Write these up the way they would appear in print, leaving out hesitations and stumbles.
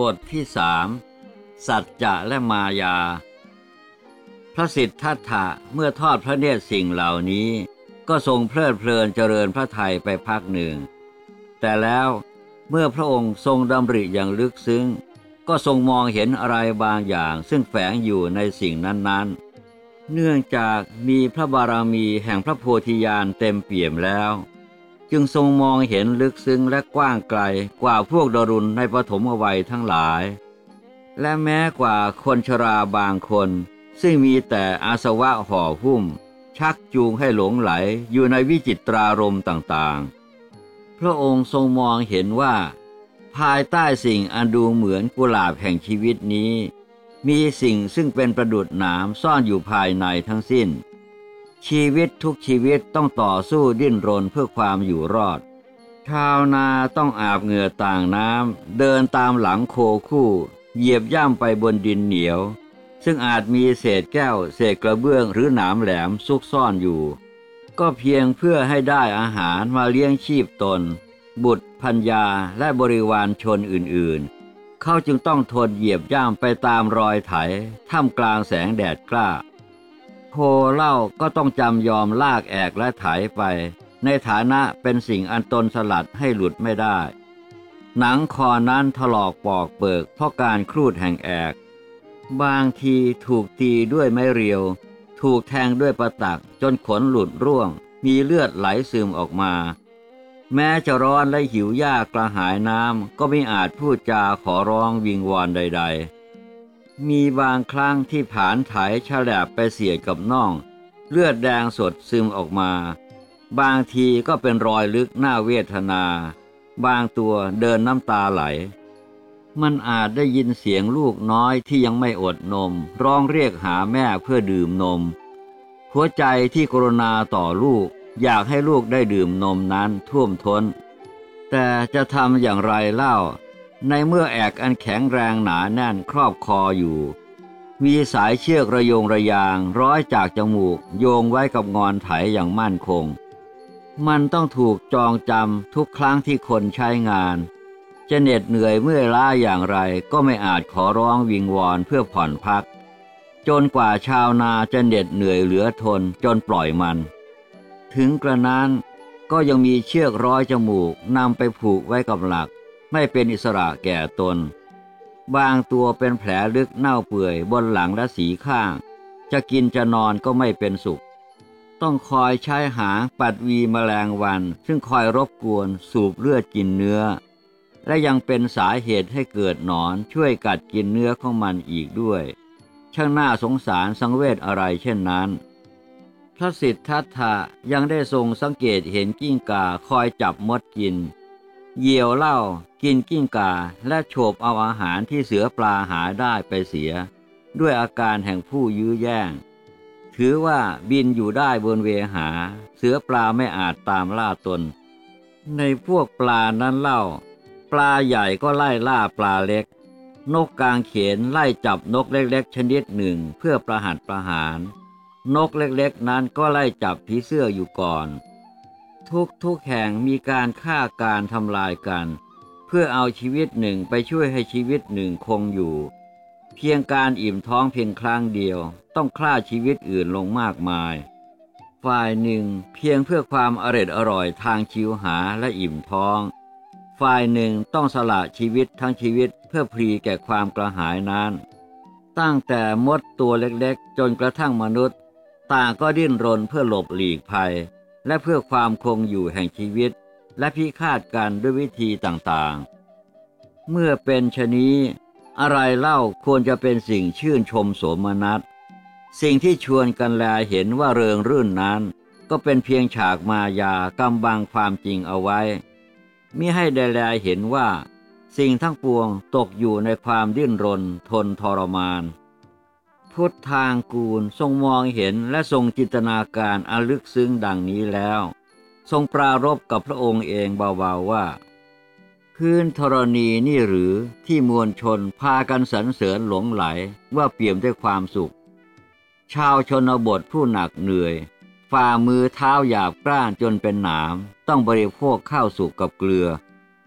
บทที่สัจจะและมายาพระสิทธัตถะเมื่อทอดพระเนตรสิ่งเหล่านี้ก็ทรงเพลิดเพลินเจริญพระทัยไปพักหนึ่งแต่แล้วเมื่อพระองค์ทรงดำริอย่างลึกซึ้งก็ทรงมองเห็นอะไรบางอย่างซึ่งแฝงอยู่ในสิ่งนั้นๆเนื่องจากมีพระบารมีแห่งพระโพธิญาณเต็มเปี่ยมแล้วจึงทรงมองเห็นลึกซึ้งและกว้างไกลกว่าพวกดารุณในปฐมวัยทั้งหลายและแม้กว่าคนชราบางคนซึ่งมีแต่อาสวะห่อหุ้มชักจูงให้หลงไหลอยู่ในวิจิตรารมณ์ต่างๆพระองค์ทรงมองเห็นว่าภายใต้สิ่งอันดูเหมือนกุหลาบแห่งชีวิตนี้มีสิ่งซึ่งเป็นประดุจหนามซ่อนอยู่ภายในทั้งสิ้นชีวิตทุกชีวิตต้องต่อสู้ดิ้นรนเพื่อความอยู่รอดชาวนาต้องอาบเหงื่อต่างน้ำเดินตามหลังโคคู่เหยียบย่ำไปบนดินเหนียวซึ่งอาจมีเศษแก้วเศษกระเบื้องหรือหนามแหลมซุกซ่อนอยู่ก็เพียงเพื่อให้ได้อาหารมาเลี้ยงชีพตนบุตรภรรยาและบริวารชนอื่นๆเขาจึงต้องทนเหยียบย่ำไปตามรอยไถท่ามกลางแสงแดดกล้าโคเล่าก็ต้องจำยอมลากแอกและไถไปในฐานะเป็นสิ่งอันตนสลัดให้หลุดไม่ได้หนังคอนั้นถลอกปอกเปิกเพราะการครูดแห่งแอกบางทีถูกตีด้วยไม้เรียวถูกแทงด้วยประตักจนขนหลุดร่วงมีเลือดไหลซึมออกมาแม้จะร้อนและหิวยากกระหายน้ำก็ไม่อาจพูดจาขอร้องวิงวอนใดๆมีบางครั้งที่ผานไถฉลับไปเสียดกับน่องเลือดแดงสดซึมออกมาบางทีก็เป็นรอยลึกน่าเวทนาบางตัวเดินน้ำตาไหลมันอาจได้ยินเสียงลูกน้อยที่ยังไม่อดนมร้องเรียกหาแม่เพื่อดื่มนมหัวใจที่กรุณาต่อลูกอยากให้ลูกได้ดื่มนมนั้นท่วมท้นแต่จะทำอย่างไรเล่าในเมื่อแอกอันแข็งแรงหนาแน่นครอบคออยู่มีสายเชือกระโยงระยางร้อยจากจมูกโยงไว้กับงอนไถอย่างมั่นคงมันต้องถูกจองจำทุกครั้งที่คนใช้งานจะเหน็ดเหนื่อยเมื่อยล้าอย่างไรก็ไม่อาจขอร้องวิงวอนเพื่อผ่อนพักจนกว่าชาวนาจะเหน็ดเหนื่อยเหลือทนจนปล่อยมันถึงกระนั้นก็ยังมีเชือกร้อยจมูกนำไปผูกไว้กับหลักไม่เป็นอิสระแก่ตนบางตัวเป็นแผลลึกเน่าเปื่อยบนหลังและสีข้างจะกินจะนอนก็ไม่เป็นสุขต้องคอยใช้หางปัดวีแมลงวันซึ่งคอยรบกวนสูบเลือดกินเนื้อและยังเป็นสาเหตุให้เกิดหนอนช่วยกัดกินเนื้อของมันอีกด้วยช่างน่าสงสารสังเวชอะไรเช่นนั้นพระสิทธัตถะยังได้ทรงสังเกตเห็นกิ้งก่าคอยจับมดกินเหยี่ยวเหล้ากินกิ้งก่าและโฉบเอาอาหารที่เสือปลาหาได้ไปเสียด้วยอาการแห่งผู้ยื้อแย่งถือว่าบินอยู่ได้บนเวหาเสือปลาไม่อาจตามล่าตนในพวกปลานั้นเล่าปลาใหญ่ก็ไล่ล่าปลาเล็กนกกางเขนไล่จับนกเล็กๆชนิดหนึ่งเพื่อประหัตประหารนกเล็กๆนั้นก็ไล่จับผีเสื้ออยู่ก่อนทุกแห่งมีการฆ่าการทำลายกันเพื่อเอาชีวิตหนึ่งไปช่วยให้ชีวิตหนึ่งคงอยู่เพียงการอิ่มท้องเพียงครั้งเดียวต้องฆ่าชีวิตอื่นลงมากมายฝ่ายหนึ่งเพียงเพื่อความอร่อยทางชิวหาและอิ่มท้องฝ่ายหนึ่งต้องสละชีวิตทั้งชีวิตเพื่อพลีแก่ความกระหายนั้นตั้งแต่มดตัวเล็กๆจนกระทั่งมนุษย์ต่างก็ดิ้นรนเพื่อหลบหลีกภัยและเพื่อความคงอยู่แห่งชีวิตและพิฆาตกันด้วยวิธีต่างๆเมื่อเป็นชะนี้อะไรเล่าควรจะเป็นสิ่งชื่นชมโสมนัสสิ่งที่ชวนกันแลเห็นว่าเริงรื่นนั้นก็เป็นเพียงฉากมายากำบังความจริงเอาไว้มิให้ได้แลเห็นว่าสิ่งทั้งปวงตกอยู่ในความดิ้นรนทนทรมานพุทธางกูลทรงมองเห็นและทรงจินตนาการอันลึกซึ้งดังนี้แล้วทรงปรารภกับพระองค์เองเบาๆว่าพื้นธรณีนี่หรือที่มวลชนพากันสรรเสริญหลงไหลว่าเปี่ยมด้วยความสุขชาวชนบทผู้หนักเหนื่อยฝ่ามือเท้าหยาบกร้านจนเป็นหนามต้องบริโภคข้าวสุกกับเกลือ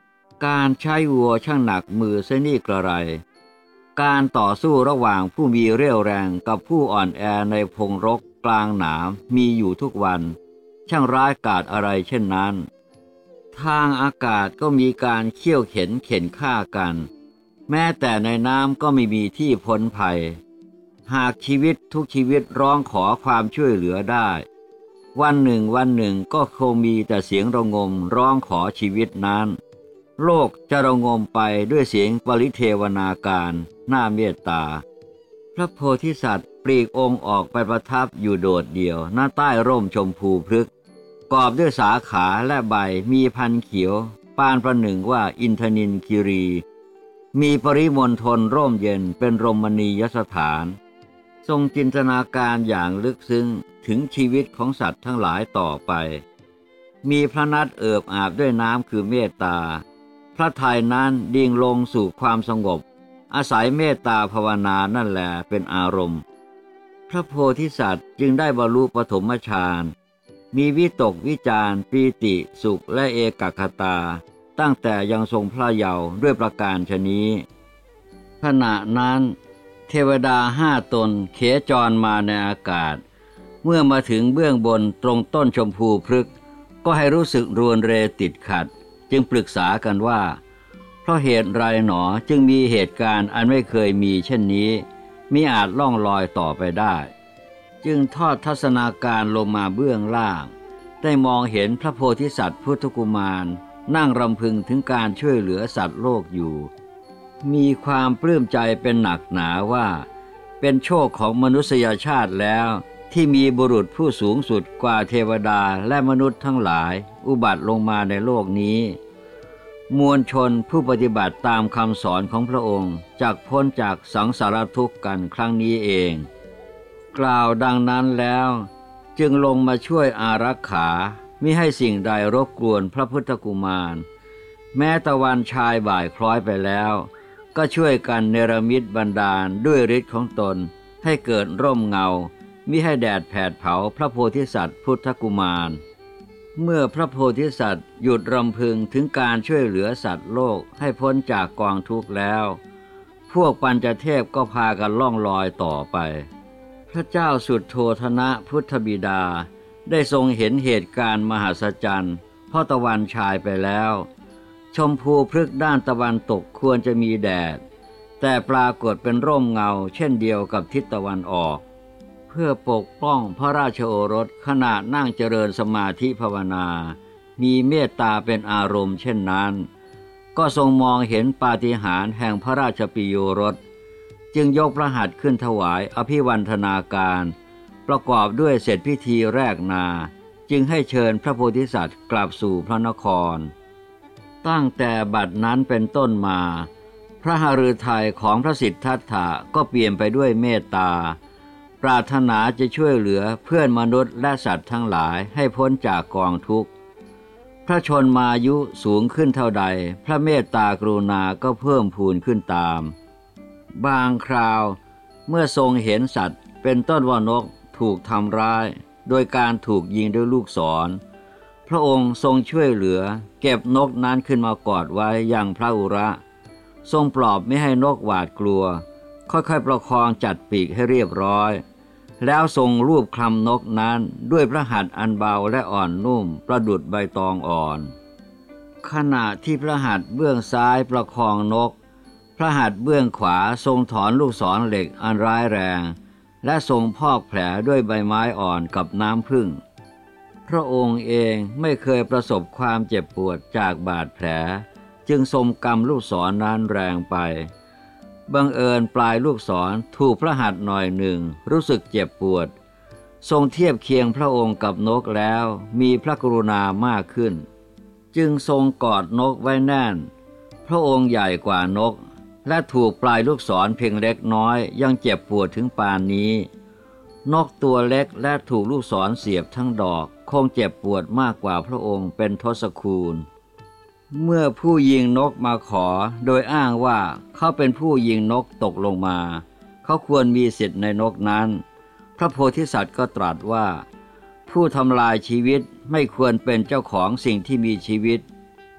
การใช้วัวช่างหนักมือเสียนี่กระไรการต่อสู้ระหว่างผู้มีเรี่ยวแรงกับผู้อ่อนแอในพงรกกลางหนามมีอยู่ทุกวันช่างร้ายกาจอะไรเช่นนั้นทางอากาศก็มีการเขี่ยวเข็นฆ่ากันแม้แต่ในน้ำก็ไม่มีที่พ้นภัยหากชีวิตทุกชีวิตร้องขอความช่วยเหลือได้วันหนึ่งก็คงมีแต่เสียงระงมร้องขอชีวิตนั้นโลกจะระงมไปด้วยเสียงปริเทวนาการน่าเมตตาพระโพธิสัตว์ปลีกองค์ออกไปประทับอยู่โดดเดี่ยวหน้าใต้ร่มชมพูพฤกษ์กอบด้วยสาขาและใบมีพันเขียวปานประหนึ่งว่าอินทนิลคิรีมีปริมณฑลร่มเย็นเป็นรมณียสถานทรงจินตนาการอย่างลึกซึ้งถึงชีวิตของสัตว์ทั้งหลายต่อไปมีพระนัตเอิบอาบด้วยน้ำคือเมตตาพระทัยนั้นดิ่งลงสู่ความสงบอาศัยเมตตาภาวนานั่นแหละเป็นอารมณ์พระโพธิสัตว์จึงได้บรรลุปฐมฌานมีวิตกวิจารปีติสุขและเอกคตาตั้งแต่ยังทรงพระเยาว์ด้วยประการฉนี้ขณะนั้นเทวดา5 ตนเขจรมาในอากาศเมื่อมาถึงเบื้องบนตรงต้นชมพูพฤกษ์ก็ให้รู้สึกรวนเรติดขัดจึงปรึกษากันว่าเพราะเหตุไรหนอจึงมีเหตุการณ์อันไม่เคยมีเช่นนี้มิอาจล่องลอยต่อไปได้จึงทอดทัศนาการลงมาเบื้องล่างได้มองเห็นพระโพธิสัตว์พุทธกุมารนั่งรำพึงถึงการช่วยเหลือสัตว์โลกอยู่มีความปลื้มใจเป็นหนักหนาว่าเป็นโชคของมนุษยชาติแล้วที่มีบุรุษผู้สูงสุดกว่าเทวดาและมนุษย์ทั้งหลายอุบัติลงมาในโลกนี้มวลชนผู้ปฏิบัติตามคำสอนของพระองค์จักพ้นจากสังสารทุกข์กันครั้งนี้เองกล่าวดังนั้นแล้วจึงลงมาช่วยอารักขามิให้สิ่งใดรบกวนพระพุทธกุมารแม้ตะวันชายบ่ายคล้อยไปแล้วก็ช่วยกันเนรมิตบันดาลด้วยฤทธิ์ของตนให้เกิดร่มเงามิให้แดดแผดเผาพระโพธิสัตว์พุทธกุมารเมื่อพระโพธิสัตว์หยุดรำพึงถึงการช่วยเหลือสัตว์โลกให้พ้นจากกองทุกข์แล้วพวกปัญจเทพก็พากันล่องลอยต่อไปพระเจ้าสุดโทธนะพุทธบิดาได้ทรงเห็นเหตุการณ์มหัศจรรย์เพราะตะวันฉายไปแล้วชมพูพฤกษ์ด้านตะวันตกควรจะมีแดดแต่ปรากฏเป็นร่มเงาเช่นเดียวกับทิศตะวันออกเพื่อปกป้องพระราชโอรสขณะนั่งเจริญสมาธิภาวนามีเมตตาเป็นอารมณ์เช่นนั้นก็ทรงมองเห็นปาฏิหาริย์แห่งพระราชปิโยรสจึงยกพระหัตถ์ขึ้นถวายอภิวันทนาการประกอบด้วยเสร็จพิธีแรกนาจึงให้เชิญพระโพธิสัตว์กลับสู่พระนครตั้งแต่บัดนั้นเป็นต้นมาพระหฤทัยของพระสิทธัตถะก็เปลี่ยนไปด้วยเมตตาปรารถนาจะช่วยเหลือเพื่อนมนุษย์และสัตว์ทั้งหลายให้พ้นจากกองทุกข์พระชนมายุสูงขึ้นเท่าใดพระเมตตากรุณาก็เพิ่มพูนขึ้นตามบางคราวเมื่อทรงเห็นสัตว์เป็นต้นว่านกถูกทำร้ายโดยการถูกยิงด้วยลูกศรพระองค์ทรงช่วยเหลือเก็บนกนั้นขึ้นมากอดไว้อย่างพระอุระทรงปลอบไม่ให้นกหวาดกลัวค่อยๆประคองจัดปีกให้เรียบร้อยแล้วทรงรูปคลำนกนั้นด้วยพระหัตถ์อันเบาและอ่อนนุ่มประดุจใบตองอ่อนขณะที่พระหัตถ์เบื้องซ้ายประคองนกพระหัตถ์เบื้องขวาทรงถอนลูกศรเหล็กอันร้ายแรงและทรงพอกแผลด้วยใบไม้อ่อนกับน้ำผึ้งพระองค์เองไม่เคยประสบความเจ็บปวดจากบาดแผลจึงทรงกำลูกศรนั้นแรงไปบังเอิญปลายลูกศรถูกพระหัตถ์หน่อยหนึ่งรู้สึกเจ็บปวดทรงเทียบเคียงพระองค์กับนกแล้วมีพระกรุณามากขึ้นจึงทรงกอดนกไว้แน่นพระองค์ใหญ่กว่านกและถูกปลายลูกศรเพียงเล็กน้อยยังเจ็บปวดถึงปานนี้นกตัวเล็กและถูกลูกศรเสียบทั้งดอกคงเจ็บปวดมากกว่าพระองค์เป็นทศคูณเมื่อผู้ยิงนกมาขอโดยอ้างว่าเขาเป็นผู้ยิงนกตกลงมาเขาควรมีสิทธิ์ในนกนั้นพระโพธิสัตว์ก็ตรัสว่าผู้ทำลายชีวิตไม่ควรเป็นเจ้าของสิ่งที่มีชีวิตผ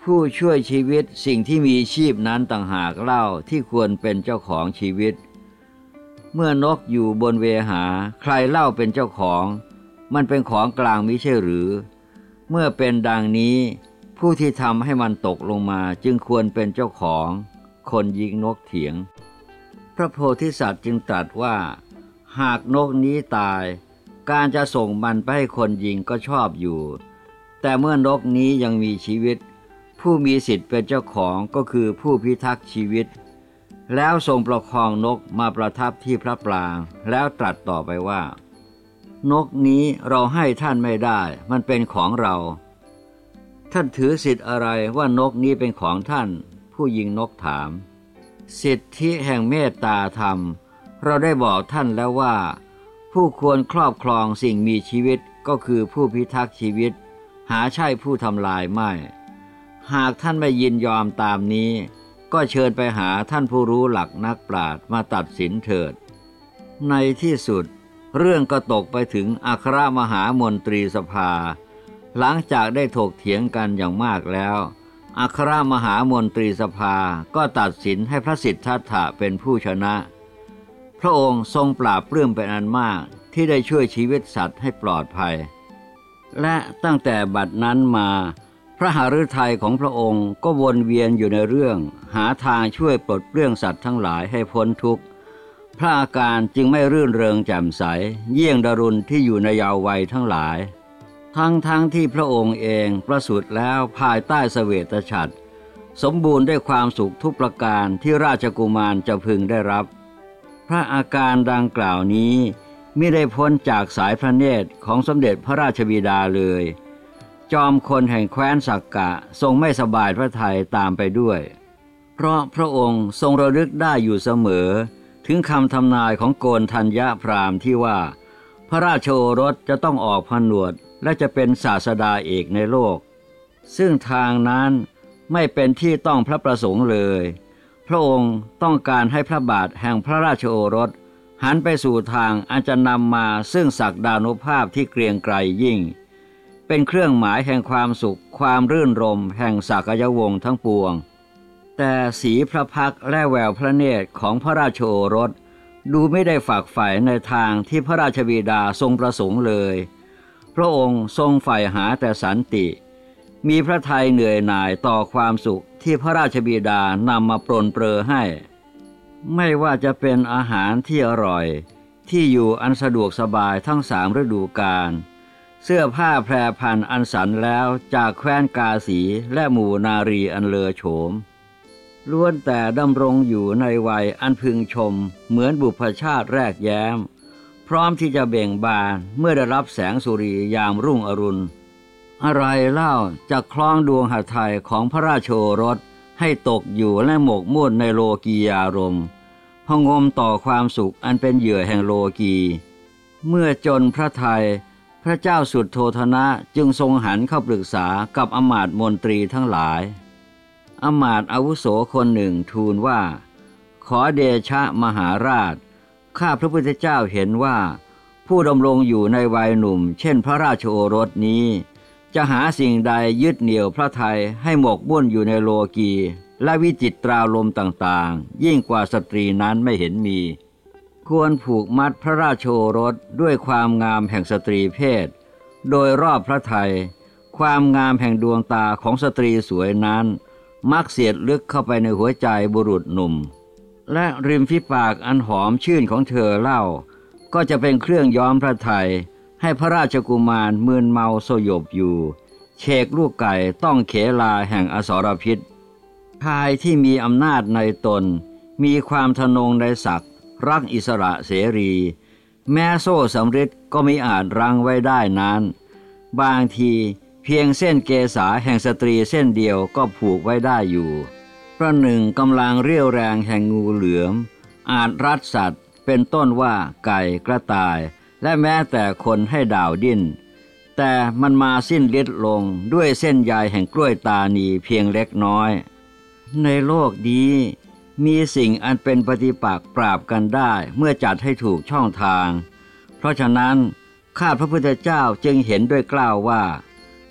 ผู้ช่วยชีวิตสิ่งที่มีชีพนั้นต่างหากเล่าที่ควรเป็นเจ้าของชีวิตเมื่อนกอยู่บนเวหาใครเล่าเป็นเจ้าของมันเป็นของกลางมิใช่หรือเมื่อเป็นดังนี้ผู้ที่ทำให้มันตกลงมาจึงควรเป็นเจ้าของคนยิงนกเถียงพระโพธิสัตว์จึงตรัสว่าหากนกนี้ตายการจะส่งมันไปให้คนยิงก็ชอบอยู่แต่เมื่อนกนี้ยังมีชีวิตผู้มีสิทธิ์เป็นเจ้าของก็คือผู้พิทักษ์ชีวิตแล้วทรงประคองนกมาประทับที่พระปรางแล้วตรัสต่อไปว่านกนี้เราให้ท่านไม่ได้มันเป็นของเราท่านถือสิทธิ์อะไรว่านกนี้เป็นของท่านผู้ยิงนกถามสิทธิแห่งเมตตาธรรมเราได้บอกท่านแล้วว่าผู้ควรครอบครองสิ่งมีชีวิตก็คือผู้พิทักษ์ชีวิตหาใช่ผู้ทำลายไม่หากท่านไม่ยินยอมตามนี้ก็เชิญไปหาท่านผู้รู้หลักนักปราชญ์มาตัดสินเถิดในที่สุดเรื่องก็ตกไปถึงอัครมหามนตรีสภาหลังจากได้ถกเถียงกันอย่างมากแล้วอัครมหามนตรีสภาก็ตัดสินให้พระสิทธัตถะเป็นผู้ชนะพระองค์ทรงปราบปลื้มเป็นอันมากที่ได้ช่วยชีวิตสัตว์ให้ปลอดภัยและตั้งแต่บัดนั้นมาพระหฤทัยของพระองค์ก็วนเวียนอยู่ในเรื่องหาทางช่วยปลดเปลื้องสัตว์ทั้งหลายให้พ้นทุกข์พระอาการจึงไม่รื่นเริงแจ่มใสเยี่ยงดารุณที่อยู่ในเยาว์วัยทั้งหลายทั้งที่พระองค์เองประสูติแล้วภายใต้เสวตฉัตรสมบูรณ์ด้วยความสุขทุกประการที่ราชกุมารจะพึงได้รับพระอาการดังกล่าวนี้มิได้พ้นจากสายพระเนตรของสมเด็จพระราชบิดาเลยจอมคนแห่งแคว้นสักกะทรงไม่สบายพระทัยตามไปด้วยเพราะพระองค์ทรงระลึกได้อยู่เสมอถึงคำทำนายของโกณทัญญพราหมณ์ที่ว่าพระราชโอรสจะต้องออกผนวดและจะเป็นศาสดาเอกในโลกซึ่งทางนั้นไม่เป็นที่ต้องพระประสงค์เลยพระองค์ต้องการให้พระบาทแห่งพระราชโอรสหันไปสู่ทางอันจะนำมาซึ่งศักดานุภาพที่เกรียงไกรยิ่งเป็นเครื่องหมายแห่งความสุขความรื่นรมย์แห่งสากยวงศ์ทั้งปวงแต่สีพระพักตร์และแววพระเนตรของพระราชโอรสดูไม่ได้ฝักใฝ่ในทางที่พระราชบิดาทรงประสงค์เลยพระองค์ทรงใฝ่หาแต่สันติมีพระทัยเหนื่อยหน่ายต่อความสุขที่พระราชบิดานำมาปรนเปรอให้ไม่ว่าจะเป็นอาหารที่อร่อยที่อยู่อันสะดวกสบายทั้ง3 ฤดูกาลเสื้อผ้าแพรพันอันสรรแล้วจากแคว้นกาสีและหมู่นารีอันเลอโฉมล้วนแต่ดำรงอยู่ในวัยอันพึงชมเหมือนบุพชาติแรกแย้มพร้อมที่จะเบ่งบานเมื่อได้รับแสงสุริยามรุ่งอรุณอะไรเล่าจะคล้องดวงหทัยของพระราชโอรสให้ตกอยู่และหมกมุ่นในโลกียารมณ์พงมต่อความสุขอันเป็นเหยื่อแห่งโลกีเมื่อจนพระทัยพระเจ้าสุดโทธนะจึงทรงหันเข้าปรึกษากับอมาตย์มนตรีทั้งหลายอมาตย์อาวุโสคนหนึ่งทูลว่าขอเดชะมหาราชข้าพระพุทธเจ้าเห็นว่าผู้ดำรงอยู่ในวัยหนุ่มเช่นพระราชโอรสนี้จะหาสิ่งใดยึดเหนี่ยวพระทัยให้หมกมุ่นอยู่ในโลกีและวิจิตราลมต่างๆยิ่งกว่าสตรีนั้นไม่เห็นมีควรผูกมัดพระราชโอรสด้วยความงามแห่งสตรีเพศโดยรอบพระทัยความงามแห่งดวงตาของสตรีสวยนั้นมักเสียดลึกเข้าไปในหัวใจบุรุษหนุ่มและริมฝีปากอันหอมชื่นของเธอเล่าก็จะเป็นเครื่องย้อมพระทัยให้พระราชกุมารมึนเมาสยบอยู่เชกลูกไก่ต้องเขลาแห่งอสรพิษชายที่มีอำนาจในตนมีความทะนงในศักดิ์รักอิสระเสรีแม้โซ่สำริดก็มิอาจรั้งไว้ได้นั้นบางทีเพียงเส้นเกษาแห่งสตรีเส้นเดียวก็ผูกไว้ได้อยู่ประหนึ่งกำลังเรี่ยวแรงแห่งงูเหลือมอาจรัดสัตว์เป็นต้นว่าไก่กระต่ายและแม้แต่คนให้ดาวดิ้นแต่มันมาสิ้นฤทธิ์ลงด้วยเส้นใยแห่งกล้วยตานีเพียงเล็กน้อยในโลกนี้มีสิ่งอันเป็นปฏิปักษ์ปราบกันได้เมื่อจัดให้ถูกช่องทางเพราะฉะนั้นข้าพระพุทธเจ้าจึงเห็นด้วยกล้าวว่า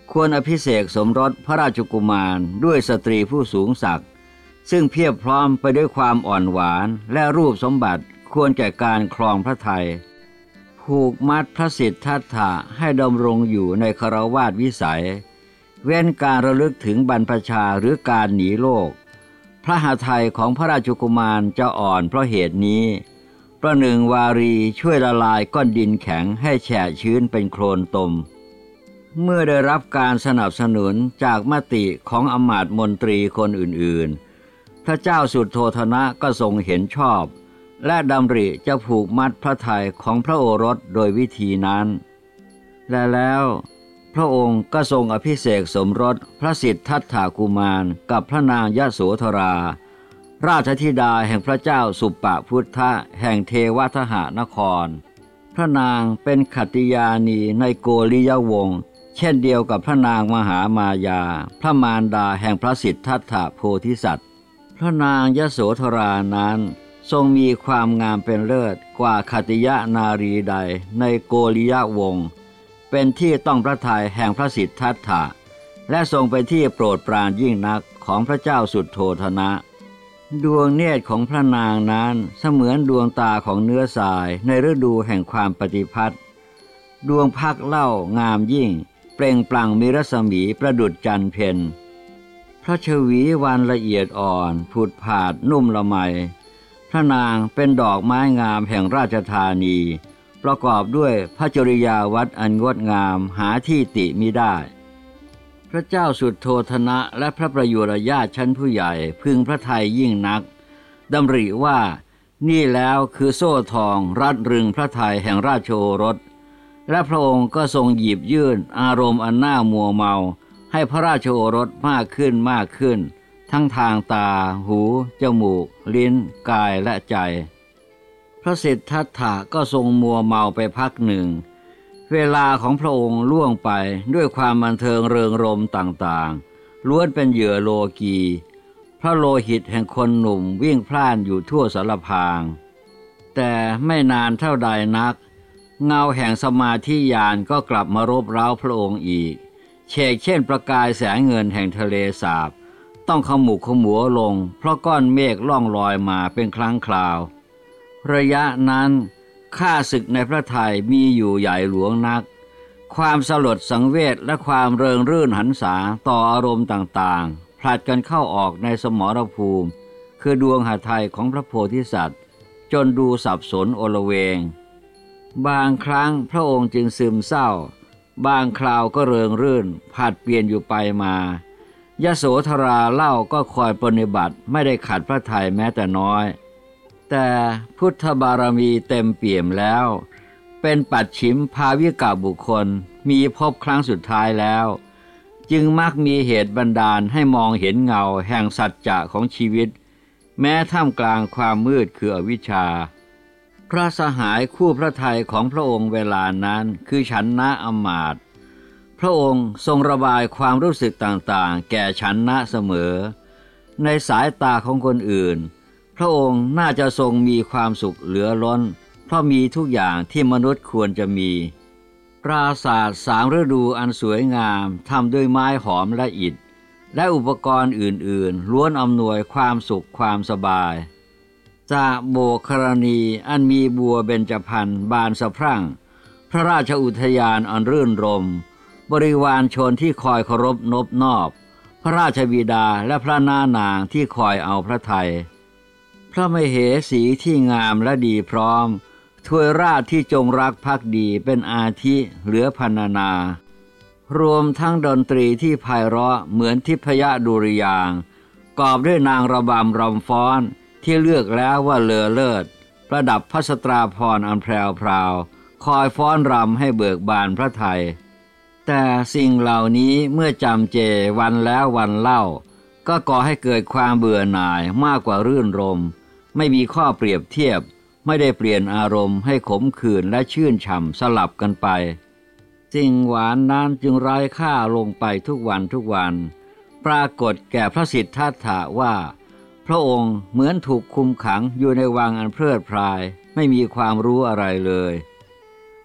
ควรอภิเษกสมรสพระราชกุมารด้วยสตรีผู้สูงศักดิ์ซึ่งเพียบพร้อมไปด้วยความอ่อนหวานและรูปสมบัติควรแก่การครองพระทัยผูกมัดพระสิทธัตถะให้ดำรงอยู่ในคฤหัสถ์วิสัยเว้นการระลึกถึงบรรพชาหรือการหนีโลกพระหฤทัยของพระราชกุมารจะอ่อนเพราะเหตุนี้ประหนึ่งวารีช่วยละลายก้อนดินแข็งให้แฉะชื้นเป็นโคลนตมเมื่อได้รับการสนับสนุนจากมติของอมาตย์มนตรีคนอื่นๆพระเจ้าสุโธทนะก็ทรงเห็นชอบและดำริจะผูกมัดพระทัยของพระโอรสโดยวิธีนั้นและแล้วพระองค์ก็ทรงอภิเษกสมรสพระสิทธัตถกุมารกับพระนางยโสธราราชธิดาแห่งพระเจ้าสุปปพุทธะแห่งเทวทหนครพระนางเป็นขัตติยานีในโกริยวงศ์เช่นเดียวกับพระนางมหามายาพระมารดาแห่งพระสิทธัตถโพธิสัตว์พระนางยโสธรานั้นทรงมีความงามเป็นเลิศกว่าขัตติยนารีใดในโกริยวงศ์เป็นที่ต้องพระทัยแห่งพระสิทธัตถะและทรงเป็นที่โปรดปรานยิ่งนักของพระเจ้าสุโธทนะดวงเนตรของพระนางนั้นเสมือนดวงตาของเนื้อทรายในฤดูแห่งความปฏิพัทธ์ดวงพักเล่างามยิ่งเปล่งปลั่งมีรัศมีประดุจจันทร์เพ็ญพระชวีวันละเอียดอ่อนผุดผาดนุ่มละไมพระนางเป็นดอกไม้งามแห่งราชธานีประกอบด้วยพระจริยาวัดอันงดงามหาที่ติมิได้พระเจ้าสุโธทนะและพระประยุรญาติชั้นผู้ใหญ่พึงพระทัยยิ่งนักดำริว่านี่แล้วคือโซ่ทองรัดรึงพระทัยแห่งราชโอรสและพระองค์ก็ทรงหยิบยื่นอารมณ์อันน่ามัวเมาให้พระราชโอรสมากขึ้นมากขึ้นทั้งทางตาหูจมูกลิ้นกายและใจพระสิทธัตถะก็ทรงมัวเมาไปพักหนึ่งเวลาของพระองค์ล่วงไปด้วยความบันเทิงเริงรมย์ต่างๆล้วนเป็นเหยื่อโลกีพระโลหิตแห่งคนหนุ่มวิ่งพล่านอยู่ทั่วสารพางแต่ไม่นานเท่าใดนักเงาแห่งสมาธิญาณก็กลับมารบเร้าพระองค์อีกเชกเช่นประกายแสงเงินแห่งทะเลสาบต้องขมุกขมัวลงเพราะก้อนเมฆล่องลอยมาเป็นครั้งคราวระยะนั้นข้าศึกในพระทัยมีอยู่ใหญ่หลวงนักความสลดสังเวชและความเริงรื่นหันษาต่ออารมณ์ต่างๆผลัดกันเข้าออกในสมรภูมิคือดวงหทัยของพระโพธิสัตว์จนดูสับสนโอลเวงบางครั้งพระองค์จึงซึมเศร้าบางคราวก็เริงรื่นผลัดเปลี่ยนอยู่ไปมายโสธราเล่าก็คอยปฏิบัติไม่ได้ขัดพระทัยแม้แต่น้อยแต่พุทธบารมีเต็มเปี่ยมแล้วเป็นปัจฉิมภาวิกบุคคลมีพบครั้งสุดท้ายแล้วจึงมักมีเหตุบันดาลให้มองเห็นเงาแห่งสัจจะของชีวิตแม้ท่ามกลางความมืดคืออวิชชาพระสหายคู่พระทัยของพระองค์เวลานั้นคือฉันนะอมาตย์พระองค์ทรงระบายความรู้สึกต่างๆแก่ฉันนะเสมอในสายตาของคนอื่นพระองค์น่าจะทรงมีความสุขเหลือล้นเพราะมีทุกอย่างที่มนุษย์ควรจะมีปราสาท3 ฤดูอันสวยงามทำด้วยไม้หอมและอิฐและอุปกรณ์อื่นๆล้วนอำนวยความสุขความสบายจากโบกครณีอันมีบัวเบญจพรรณบานสะพรั่งพระราชอุทยานอันรื่นรมบริวารชนที่คอยเคารพนบนอบพระราชบิดาและพระนานางที่คอยเอาพระทัยพระมเหสีที่งามและดีพร้อมทวยราชที่จงรักภักดีเป็นอาทิเหลือพรรณนารวมทั้งดนตรีที่ไพเราะเหมือนทิพยดุริยางค์กอบด้วยนางระบำรำฟ้อนที่เลือกแล้วว่าเลอเลิศประดับพระสตราภรณ์อันแพรวพราวคอยฟ้อนรำให้เบิกบานพระทัยแต่สิ่งเหล่านี้เมื่อจำเจวันแล้ววันเล่าก็ก่อให้เกิดความเบื่อหน่ายมากกว่ารื่นรมไม่มีข้อเปรียบเทียบไม่ได้เปลี่ยนอารมณ์ให้ขมขื่นและชื่นฉ่ำสลับกันไปสิ่งหวานนั้นจึงไร้ค่าลงไปทุกวันทุกวันปรากฏแก่พระสิทธัตถะว่าพระองค์เหมือนถูกคุมขังอยู่ในวังอันเพลิดเพลินไม่มีความรู้อะไรเลย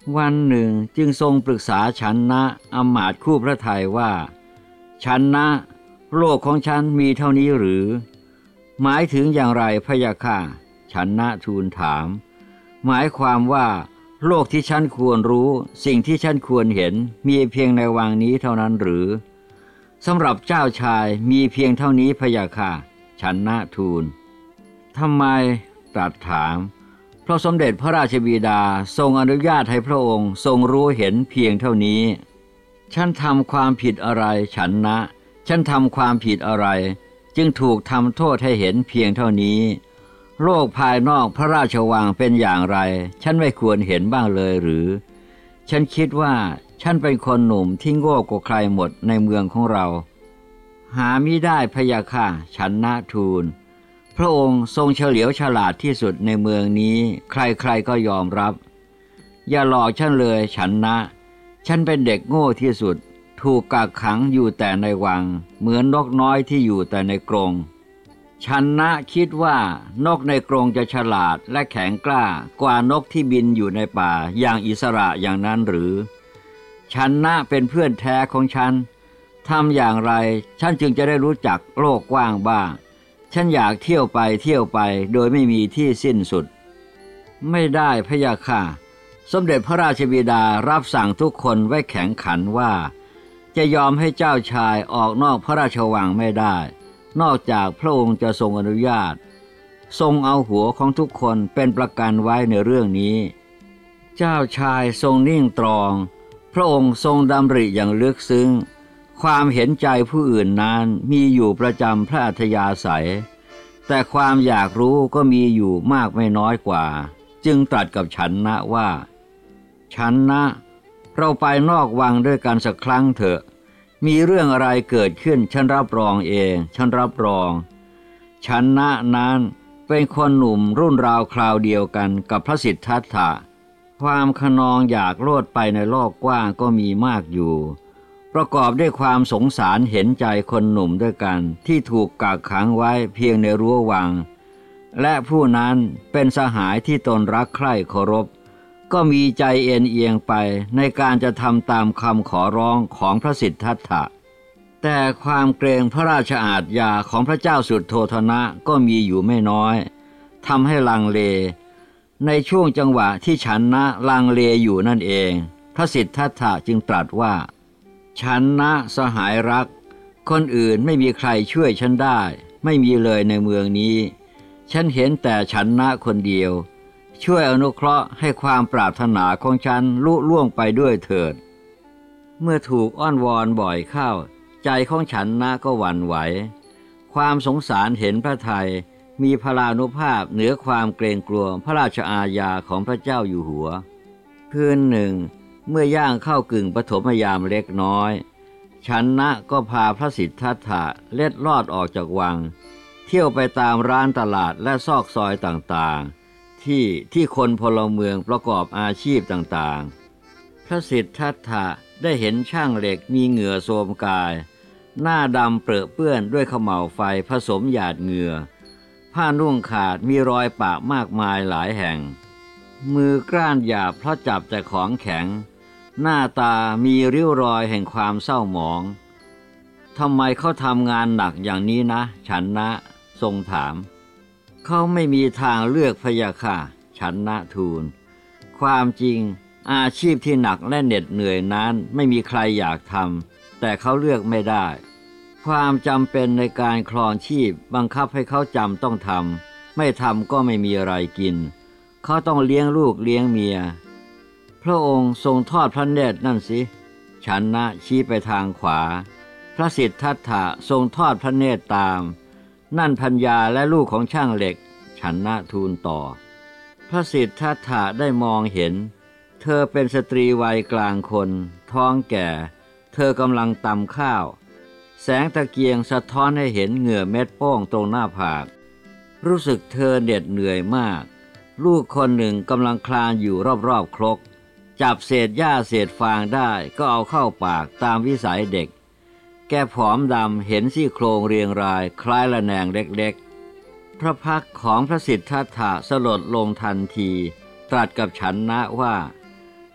วันหนึ่งจึงทรงปรึกษาฉันนะอมาตย์คู่พระทัยว่าฉันนะโลกของฉันมีเท่านี้หรือหมายถึงอย่างไรพะยะค่ะฉันนะทูลถามหมายความว่าโลกที่ฉันควรรู้สิ่งที่ฉันควรเห็นมีเพียงในวังนี้เท่านั้นหรือสำหรับเจ้าชายมีเพียงเท่านี้พะยะค่ะฉันนะทูลทำไมตรัสถามเพราะสมเด็จพระราชบิดาทรงอนุญาตให้พระองค์ทรงรู้เห็นเพียงเท่านี้ฉันทำความผิดอะไรฉันนะฉันทำความผิดอะไรจึงถูกทำโทษให้เห็นเพียงเท่านี้โลกภายนอกพระราชวังเป็นอย่างไรฉันไม่ควรเห็นบ้างเลยหรือฉันคิดว่าฉันเป็นคนหนุ่มที่โง่กว่าใครหมดในเมืองของเราหามิได้พะยะค่ะฉันนะทูลพระองค์ทรงเฉลียวฉลาดที่สุดในเมืองนี้ใครๆก็ยอมรับอย่าหลอกฉันเลยฉันนะฉันเป็นเด็กโง่ที่สุดถูกกักขังอยู่แต่ในวังเหมือนนกน้อยที่อยู่แต่ในกรงฉันนะคิดว่านกในกรงจะฉลาดและแข็งกล้ากว่านกที่บินอยู่ในป่าอย่างอิสระอย่างนั้นหรือฉันนะเป็นเพื่อนแท้ของฉันทำอย่างไรฉันจึงจะได้รู้จักโลกกว้างบ้างฉันอยากเที่ยวไปโดยไม่มีที่สิ้นสุดไม่ได้พะยะค่ะสมเด็จพระราชบิดารับสั่งทุกคนไว้แข็งขันว่าจะยอมให้เจ้าชายออกนอกพระราชวังไม่ได้นอกจากพระองค์จะทรงอนุญาตทรงเอาหัวของทุกคนเป็นประกันไว้ในเรื่องนี้เจ้าชายทรงนิ่งตรองพระองค์ทรงดำริอย่างลึกซึ้งความเห็นใจผู้อื่นนั้นมีอยู่ประจำพระอัธยาศัยแต่ความอยากรู้ก็มีอยู่มากไม่น้อยกว่าจึงตรัสกับฉันนะว่าฉันนะเราไปนอกวังด้วยกันสักครั้งเถอะมีเรื่องอะไรเกิดขึ้นฉันรับรองเองฉันรับรองฉันนะนั้นเป็นคนหนุ่มรุ่นราวคราวเดียวกันกับพระสิทธัตถะความขนองอยากโลดไปในโลกกว้างก็มีมากอยู่ประกอบด้วยความสงสารเห็นใจคนหนุ่มด้วยกันที่ถูกกักขังไว้เพียงในรั้ววังและผู้นั้นเป็นสหายที่ตนรักใคร่เคารพก็มีใจเอ็นเอียงไปในการจะทำตามคำขอร้องของพระสิทธัตถะแต่ความเกรงพระราชอาทยาของพระเจ้าสุโธทนะก็มีอยู่ไม่น้อยทำให้ลังเลในช่วงจังหวะที่ฉันนะลังเลอยู่นั่นเองพระสิทธัตถะจึงตรัสว่าฉันนะสหายรักคนอื่นไม่มีใครช่วยฉันได้ไม่มีเลยในเมืองนี้ฉันเห็นแต่ฉันนะคนเดียวช่วยอนุเคราะห์ให้ความปรารถนาของฉันลุล่วงไปด้วยเถิดเมื่อถูกอ้อนวอนบ่อยเข้าใจของฉันนะก็หวั่นไหวความสงสารเห็นพระทัยมีพลานุภาพเหนือความเกรงกลัวพระราชอาญาของพระเจ้าอยู่หัวคืนหนึ่งเมื่อย่างเข้ากึ่งปฐมยามเล็กน้อยฉันนะก็พาพระสิทธัตถะเล็ดลอดออกจากวังเที่ยวไปตามร้านตลาดและซอกซอยต่างๆที่คนพลเมืองประกอบอาชีพต่างๆพระสิทธัตถะได้เห็นช่างเหล็กมีเหงื่อโทรมกายหน้าดำเปรอะเปื้อนด้วยเขม่าวไฟผสมหยาดเหงื่อผ้านุ่งขาดมีรอยปะมากมายหลายแห่งมือกร้านหยาบเพราะจับแต่ของแข็งหน้าตามีริ้วรอยแห่งความเศร้าหมองทำไมเขาทำงานหนักอย่างนี้นะฉันนะทรงถามเขาไม่มีทางเลือกพะยะค่ะฉันนะทูลความจริงอาชีพที่หนักและเหน็ดเหนื่อยนั้นไม่มีใครอยากทำแต่เขาเลือกไม่ได้ความจำเป็นในการครองชีพบังคับให้เขาจำต้องทำไม่ทำก็ไม่มีอะไรกินเขาต้องเลี้ยงลูกเลี้ยงเมียพระองค์ทรงทอดพระเนตรนั่นสิฉันนะชี้ไปทางขวาพระสิทธัตถะทรงทอดพระเนตรตามนั่นภรรยาและลูกของช่างเหล็กฉันนะทูลต่อพระสิทธัตถะได้มองเห็นเธอเป็นสตรีวัยกลางคนท้องแก่เธอกำลังตำข้าวแสงตะเกียงสะท้อนให้เห็นเหงื่อเม็ดโป้งตรงหน้าผากรู้สึกเธอเหน็ดเหนื่อยมากลูกคนหนึ่งกำลังคลานอยู่รอบๆครกจับเศษหญ้าเศษฟางได้ก็เอาเข้าปากตามวิสัยเด็กแกผอมดำเห็นซี่โครงเรียงรายคล้ายละแนงเล็กๆพระพักของพระสิทธัตถะสลดลงทันทีตรัสกับฉันนะว่าฉ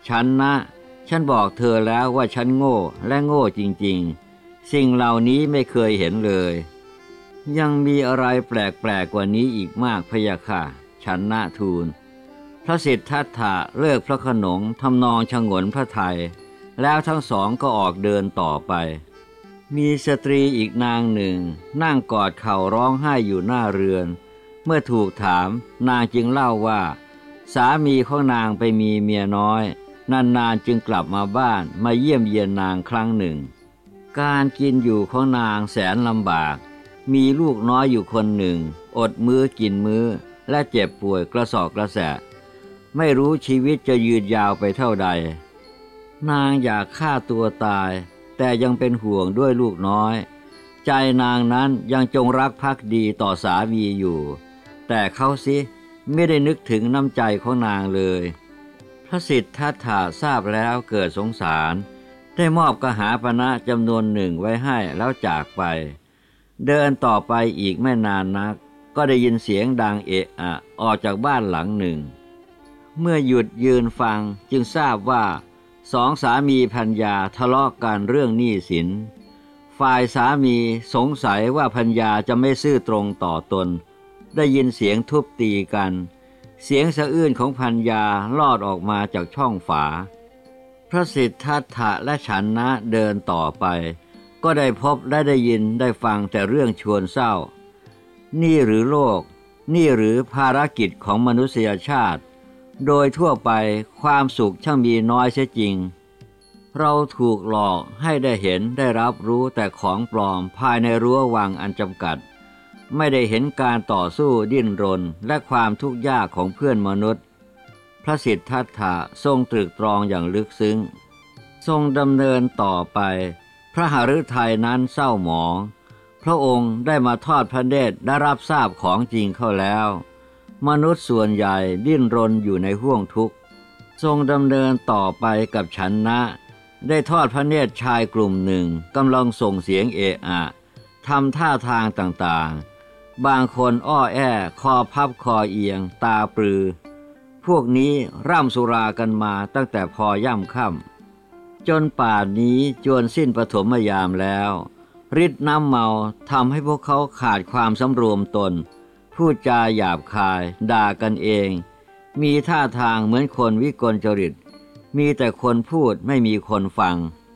ฉันนะฉันบอกเธอแล้วว่าฉันโง่และโง่จริงๆสิ่งเหล่านี้ไม่เคยเห็นเลยยังมีอะไรแปลกๆกว่านี้อีกมากพะยะค่ะฉันนะทูลพระสิทธัตถะเลิกพระโขนงทำนองฉงนพระทัยแล้วทั้งสองก็ออกเดินต่อไปมีสตรีอีกนางหนึ่งนั่งกอดเข่าร้องไห้อยู่หน้าเรือนเมื่อถูกถามนางจึงเล่าว่าสามีของนางไปมีเมียน้อยนานๆจึงกลับมาบ้านมาเยี่ยมเยียนนางครั้งหนึ่งการกินอยู่ของนางแสนลำบากมีลูกน้อยอยู่คนหนึ่งอดมื้อกินมื้อและเจ็บป่วยกระสอบกระแสะไม่รู้ชีวิตจะยืนยาวไปเท่าใดนางอยากฆ่าตัวตายแต่ยังเป็นห่วงด้วยลูกน้อยใจนางนั้นยังจงรักภักดีต่อสามีอยู่แต่เขาสิไม่ได้นึกถึงน้ำใจของนางเลยพระสิทธัตถะทราบแล้วเกิดสงสารได้มอบกหาปณะจำนวนหนึ่งไว้ให้แล้วจากไปเดินต่อไปอีกไม่นานนักก็ได้ยินเสียงดังเอะอะออกจากบ้านหลังหนึ่งเมื่อหยุดยืนฟังจึงทราบว่าสองสามีภรรยาทะเลาะกันเรื่องหนี้สินฝ่ายสามีสงสัยว่าภรรยาจะไม่ซื่อตรงต่อตนได้ยินเสียงทุบตีกันเสียงสะอื้นของภรรยาลอดออกมาจากช่องฝาพระสิทธัตถะและฉันนะเดินต่อไปก็ได้พบและได้ยินได้ฟังแต่เรื่องชวนเศร้านี่หรือโลกนี่หรือภารกิจของมนุษยชาติโดยทั่วไปความสุขช่างมีน้อยเสียจริงเราถูกหลอกให้ได้เห็นได้รับรู้แต่ของปลอมภายในรั้ววังอันจำกัดไม่ได้เห็นการต่อสู้ดิ้นรนและความทุกข์ยากของเพื่อนมนุษย์พระสิทธัตถะทรงตรึกตรองอย่างลึกซึ้งทรงดำเนินต่อไปพระหฤทัยนั้นเศร้าหมองพระองค์ได้มาทอดพระเนตรได้รับทราบของจริงเข้าแล้วมนุษย์ส่วนใหญ่ดิ้นรนอยู่ในห้วงทุกข์ทรงดำเนินต่อไปกับฉันนะได้ทอดพระเนตรชายกลุ่มหนึ่งกำลังส่งเสียงเอะอะทำท่าทางต่างๆบางคนอ้อแอคอพับคอเอียงตาปรือพวกนี้ร่ำสุรากันมาตั้งแต่พอย่ำค่ำจนป่านนี้จวนสิ้นปฐมยามแล้วฤทธิ์น้ำเมาทำให้พวกเขาขาดความสำรวมตนพูดจาหยาบคายด่ากันเองมีท่าทางเหมือนคนวิกลจริตมีแต่คนพูดไม่มีคนฟัง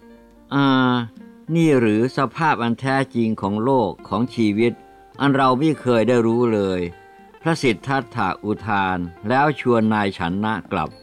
นี่หรือสภาพอันแท้จริงของโลกของชีวิตอันเราไม่เคยได้รู้เลยพระสิทธัตถะอุทานแล้วชวนนายฉันนะกลับ